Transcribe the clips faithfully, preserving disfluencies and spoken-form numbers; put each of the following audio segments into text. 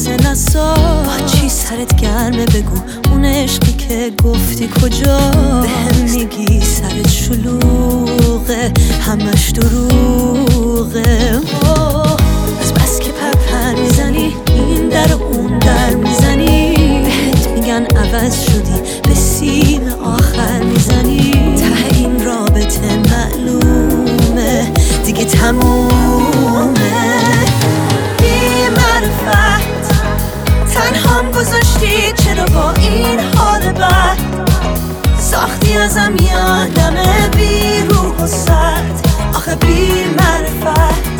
لحظه نسا. با چی سرت گرمه بگو اون عشقی که گفتی کجا. بهم میگی سرت شلوغه همش دروغه. از بس که پرپر میزنی این در و اون در میزنی. بهت میگن عوض شدی به سیم آخر میزنی. ته این رابطه معلومه دیگه تمومه. بی معرفت تنهام گذاشتی چرا با این حال بد. ساختی ازم یه آدم بی روح و سرد. آخه بی معرفت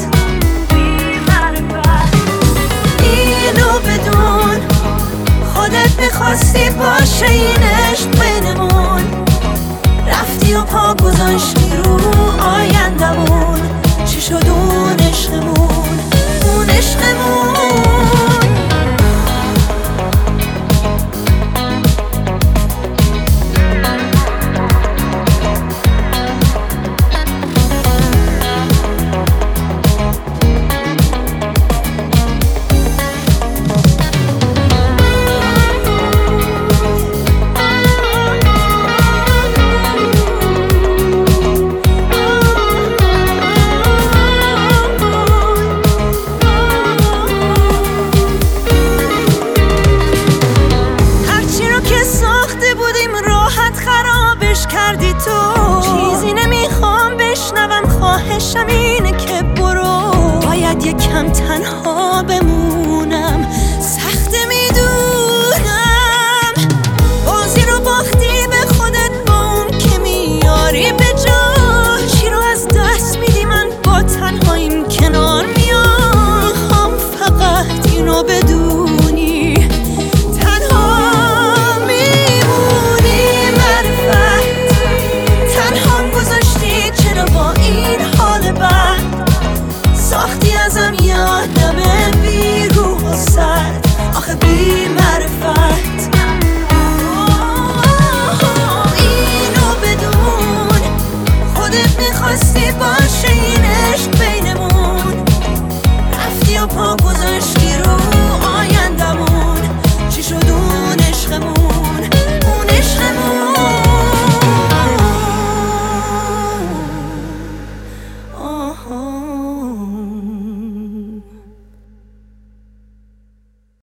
اینو بدون خودت میخواستی باشه این عشق بینمون. رفتی و پا گذاشتی رو آیندمون. چی شد اون عشقمون اون عشقمون. کردی تو چیزی نمیخوام بشنوم. خواهشم اینه که برو. باید یکم تنها بمونم. سخته میدونم بازی رو باختی به خودت با اون که میاری به جا. چی رو از دست میدی من با تنهاییم کنار میام. میخوام فقط اینو بدونی ساختی ازم یه آدم بی روح و سرد. آخه بی معرفت اینو بدون خودت میخواستی با